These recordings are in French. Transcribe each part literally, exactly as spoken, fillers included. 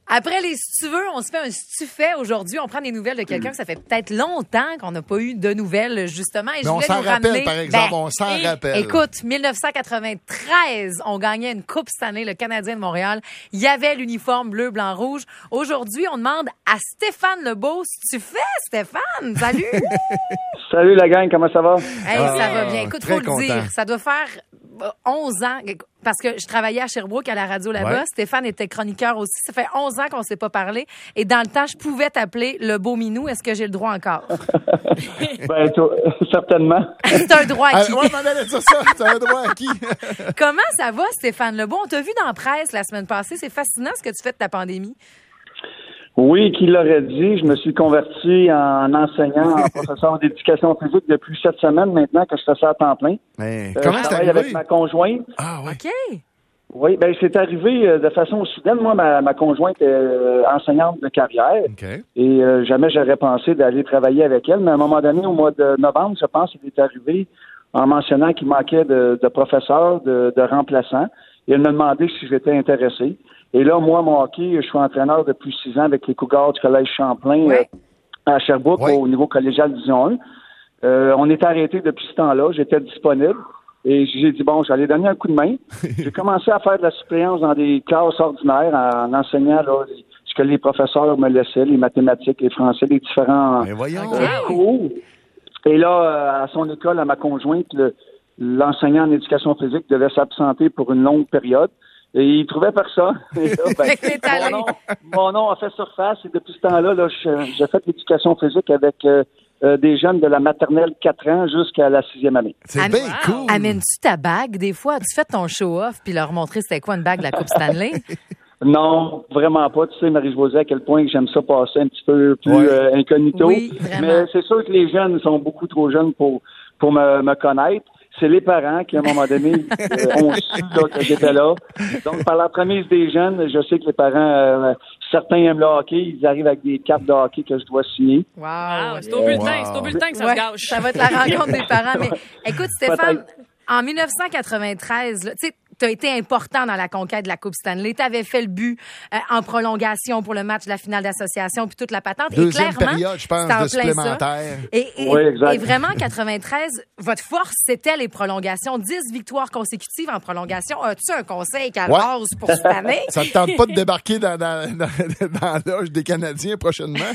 Après les si tu veux, on se fait un si tu fais aujourd'hui. On prend des nouvelles de quelqu'un que ça fait peut-être longtemps qu'on n'a pas eu de nouvelles, justement. Et Mais je on voulais s'en nous rappelle, ramener... par exemple, Ben, on s'en et- rappelle. Écoute, dix-neuf cent quatre-vingt-treize, on gagnait une Coupe Stanley, le Canadien de Montréal. Il y avait l'uniforme bleu, blanc, rouge. Aujourd'hui, on demande à Stéphane Lebeau si tu fais, Stéphane. Salut! Salut la gang, comment ça va? Hey, Ah, ça va bien. Écoute, très faut le content. dire, ça doit faire euh, onze ans, parce que je travaillais à Sherbrooke, à la radio là-bas. Ouais. Stéphane était chroniqueur aussi. Ça fait onze ans qu'on ne s'est pas parlé. Et dans le temps, je pouvais t'appeler le beau minou. Est-ce que j'ai le droit encore? Ben, toi, certainement. C'est un droit Ah, acquis. ouais, m'en allait dire ça. C'est un droit acquis. Comment ça va, Stéphane Lebeau? On t'a vu dans la presse la semaine passée. C'est fascinant ce que tu fais de ta pandémie. Oui, qui l'aurait dit, je me suis converti en enseignant, en professeur d'éducation physique depuis sept semaines maintenant que je fais ça à temps plein. Mais Euh, comment je c'est travaille arrivé? avec ma conjointe. Ah oui. OK. Oui, ben c'est arrivé euh, de façon soudaine. Moi, ma, ma conjointe est euh, enseignante de carrière OK. et euh, jamais j'aurais pensé d'aller travailler avec elle. Mais à un moment donné, au mois de novembre, je pense, il est arrivé en mentionnant qu'il manquait de, de professeurs, de, de remplaçants. Et elle m'a demandé si j'étais intéressé. Et là, moi, mon hockey, je suis entraîneur depuis six ans avec les Cougars du Collège Champlain Ouais. euh, à Sherbrooke Ouais. au niveau collégial Division un. Euh, on était arrêté depuis ce temps-là. J'étais disponible. Et j'ai dit, bon, j'allais donner un coup de main. J'ai commencé à faire de la suppléance dans des classes ordinaires en enseignant là, ce que les professeurs me laissaient, les mathématiques, les français, les différents Mais voyons. OK. euh, cours. Et là, euh, à son école, à ma conjointe, le- l'enseignant en éducation physique devait s'absenter pour une longue période. Et il trouvait personne. Et là, ben, Fait que t'es allé. mon, nom, mon nom a fait surface. Et depuis ce temps-là, là, je- j'ai fait l'éducation physique avec euh, euh, des jeunes de la maternelle quatre ans jusqu'à la sixième année. C'est Am- bien cool. Amènes-tu ta bague des fois? As-tu fait ton show-off puis leur montrer c'était quoi une bague de la Coupe Stanley? Non, vraiment pas. Tu sais, Marie-Josée, à quel point que j'aime ça passer un petit peu plus Ouais. euh, incognito. Oui, vraiment. Mais c'est sûr que les jeunes sont beaucoup trop jeunes pour, pour me, me connaître. C'est les parents qui, à un moment donné, euh, ont su là, que j'étais là. Donc, par l'entremise des jeunes, je sais que les parents, euh, certains aiment le hockey, ils arrivent avec des cartes de hockey que je dois signer. Wow! Ah, c'est au bulletin, Wow. c'est au bulletin que ça Ouais, se gâche. ça va être la rencontre des parents. Mais écoute, Stéphane, Peut-être. en dix-neuf cent quatre-vingt-treize, là, tu sais, tu as été important dans la conquête de la Coupe Stanley. Tu avais fait le but euh, en prolongation pour le match de la finale d'association puis toute la patente. Deuxième et clairement, période, je pense, c'était en de plein ça. supplémentaire. Et, et, Oui, exact. et vraiment, en quatre-vingt-treize, votre force, c'était les prolongations. dix victoires consécutives en prolongation. As-tu un conseil qu'à Ouais. base pour cette année? Ça te tente pas de débarquer dans, dans, dans, dans l'âge des Canadiens prochainement?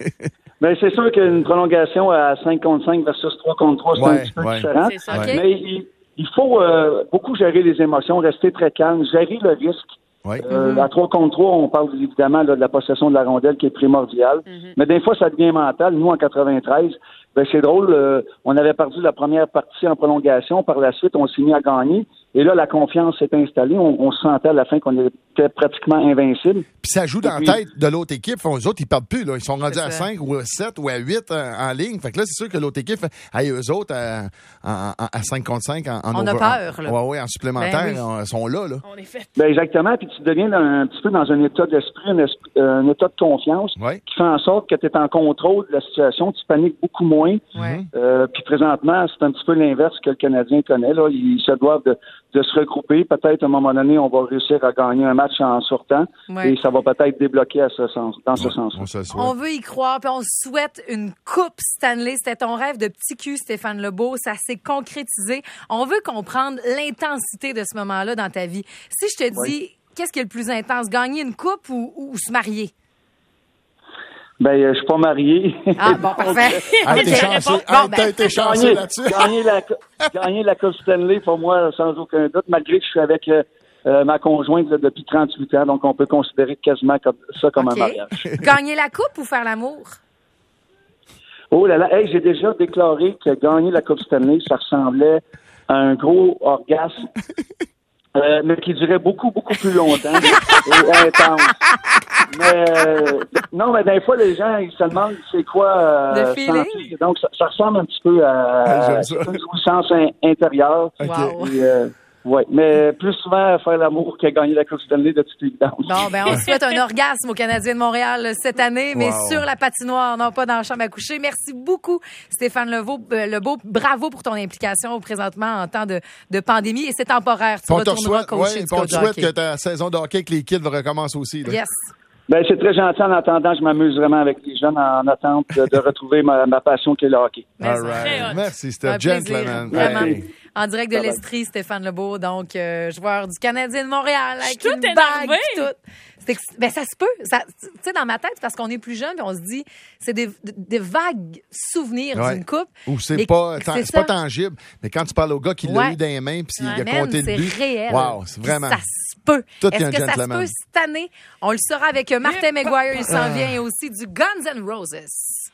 Mais c'est sûr qu'une prolongation à cinq contre cinq versus trois contre trois, c'est Ouais, un petit peu ouais. différent. C'est ça. OK. Mais il, il faut euh, beaucoup gérer les émotions, rester très calme, gérer le risque. Oui. Euh, À trois contre trois, on parle évidemment là, de la possession de la rondelle qui est primordiale. Mais des fois, ça devient mental. Nous, en quatre-vingt-treize, ben, c'est drôle, euh, on avait perdu la première partie en prolongation. Par la suite, on s'est mis à gagner. Et là, la confiance s'est installée. On, on se sentait à la fin qu'on était pratiquement invincible. Puis ça joue dans la Oui. tête de l'autre équipe. Eux autres, ils perdent plus. Là. Ils sont rendus C'est à ça. cinq ou à sept ou à huit en, en ligne. Fait que là, c'est sûr que l'autre équipe, hey, eux autres, à, à, à cinq contre cinq en, en On a over- peur, là. En, ouais, ouais, en supplémentaire, Ben oui. ils sont là. là. On est fait. Ben exactement. Puis tu deviens dans- un petit peu dans un état d'esprit, un, esprit- euh, un état de confiance Ouais. qui fait en sorte que tu es en contrôle de la situation. Tu paniques beaucoup moins. Ouais. Euh, puis présentement, c'est un petit peu l'inverse que le Canadien connaît. Là. Ils se doivent de, de se regrouper. Peut-être à un moment donné, on va réussir à gagner un match en sortant. Ouais. Et ça va peut-être débloquer à ce sens, dans ce sens-là. On se le souhaite. On veut y croire, puis on souhaite une Coupe Stanley. C'était ton rêve de petit cul, Stéphane Lebeau. Ça s'est concrétisé. On veut comprendre l'intensité de ce moment-là dans ta vie. Si je te dis, qu'est-ce qui est le plus intense, gagner une coupe ou, ou se marier? Ben, euh, je suis pas marié. Ah, bon, parfait. Ah, t'es Ok. chanceux. Bon, Ah, ben, t'as été chanceux Gagner, là-dessus. gagner, la, gagner la Coupe Stanley, pour moi, sans aucun doute, malgré que je suis avec euh, euh, ma conjointe là, depuis trente-huit ans, donc on peut considérer quasiment comme, ça comme OK. un mariage. Gagner la coupe ou faire l'amour? Oh là là, hey, j'ai déjà déclaré que gagner la Coupe Stanley, ça ressemblait à un gros orgasme, euh, mais qui durait beaucoup, beaucoup plus longtemps et intense. Mais, euh, non, mais des fois, les gens, ils se demandent c'est quoi euh, Le feeling? sentir. Donc, ça, ça ressemble un petit peu à, Ah, j'aime à ça. une jouissance in- intérieure. Wow. Et, euh, ouais, mais plus souvent faire l'amour que gagner la Coupe Stanley de toute évidence. Bon, ben, on souhaite un orgasme aux Canadiens de Montréal cette année, mais Wow. sur la patinoire, non pas dans la chambre à coucher. Merci beaucoup, Stéphane Lebeau. euh, Lebeau. Bravo pour ton implication présentement en temps de, de pandémie et c'est temporaire. Tu Puis on te retourneras souhaite, coacher ouais, du puis on coach te de souhaite hockey. que ta saison de hockey avec les kids va recommencer aussi. Là. Yes. Ben, c'est très gentil. En attendant, je m'amuse vraiment avec les jeunes en attente de, de retrouver ma, ma passion qui est le hockey. All right. Merci, c'était un plaisir, gentleman. Vraiment. Hey. En direct de l'Estrie, Stéphane Lebeau, donc euh, joueur du Canadien de Montréal avec tout une bague énervée. pis tout. C'est ex- ben ça se peut, ça, tu sais dans ma tête parce qu'on est plus jeune, puis on se dit c'est des, des vagues souvenirs Ouais. d'une coupe. Ou c'est Mais pas, tan- c'est c'est pas ça. tangible, mais quand tu parles au gars qui l'a Ouais. eu dans les mains puis il Ouais, a man, compté le c'est but. réel. Wow, c'est Puis vraiment. Ça se peut. Tout est Est-ce un que ça se gentleman. peut cette année? On le saura avec Martin McGuire, il s'en vient et aussi du Guns N' Roses.